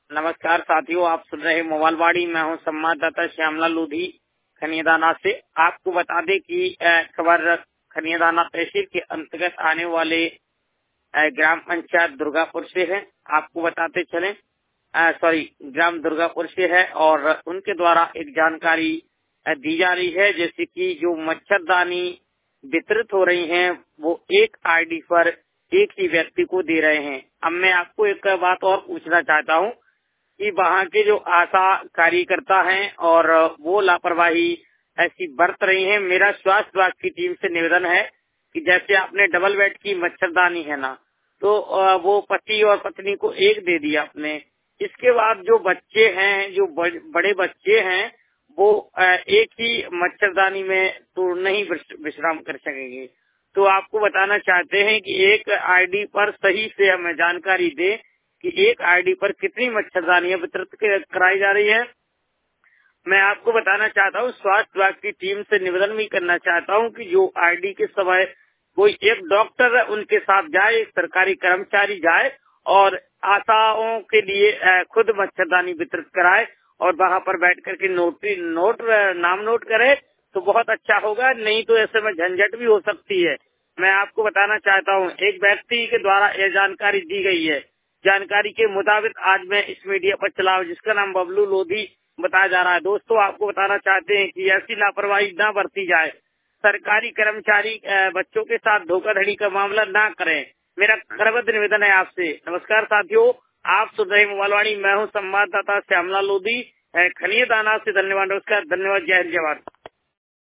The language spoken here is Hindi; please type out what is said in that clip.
नमस्कार साथियों, आप सुन रहे मोबाइलवाड़ी। मैं हूं संवाददाता श्यामलाल लोधी खनियादाना से। आपको बता दें कि खबर खनियादाना तहसील के अंतर्गत आने वाले ग्राम पंचायत दुर्गापुर से है। आपको बताते चलें, ग्राम दुर्गापुर से है और उनके द्वारा एक जानकारी दी जा रही है, जैसे कि जो मच्छरदानी वितरित हो रही हैं वो एक आईडी पर एक ही व्यक्ति को दे रहे हैं। अब मैं आपको एक बात और पूछना चाहता हूँ कि वहाँ के जो आशा कार्यकर्ता हैं और वो लापरवाही ऐसी बरत रही हैं। मेरा स्वास्थ्य विभाग की टीम से निवेदन है कि जैसे आपने डबल बेड की मच्छरदानी है ना, तो वो पति और पत्नी को एक दे दिया आपने। इसके बाद जो बच्चे हैं, जो बड़े बच्चे हैं, वो एक ही मच्छरदानी में तो नहीं विश्राम कर सकेंगे। तो आपको बताना चाहते हैं कि एक आईडी पर सही से हमें जानकारी दे कि एक आईडी पर कितनी मच्छरदानियां वितरित कराई जा रही है। मैं आपको बताना चाहता हूँ, स्वास्थ्य विभाग की टीम से निवेदन भी करना चाहता हूँ कि जो आईडी के समय कोई एक डॉक्टर उनके साथ जाए, एक सरकारी कर्मचारी जाए और आशाओं के लिए खुद मच्छरदानी वितरित कराए और वहाँ पर बैठ करके नाम नोट करे तो बहुत अच्छा होगा। नहीं तो ऐसे में झंझट भी हो सकती है। मैं आपको बताना चाहता हूँ, एक व्यक्ति के द्वारा यह जानकारी दी गई है। जानकारी के मुताबिक आज मैं इस मीडिया पर चलाऊं, जिसका नाम बबलू लोधी बताया जा रहा है। दोस्तों, आपको बताना चाहते हैं कि ऐसी लापरवाही न बरती जाए। सरकारी कर्मचारी बच्चों के साथ धोखाधड़ी का मामला ना करें। मेरा करबद्ध निवेदन है आपसे। नमस्कार साथियों, आप सुन रहे मोबाइलवाणी। मैं हूँ संवाददाता श्यामलाल लोधी खनियादाना से। धन्यवाद, नमस्कार, धन्यवाद, जय हिंद, जय भारत।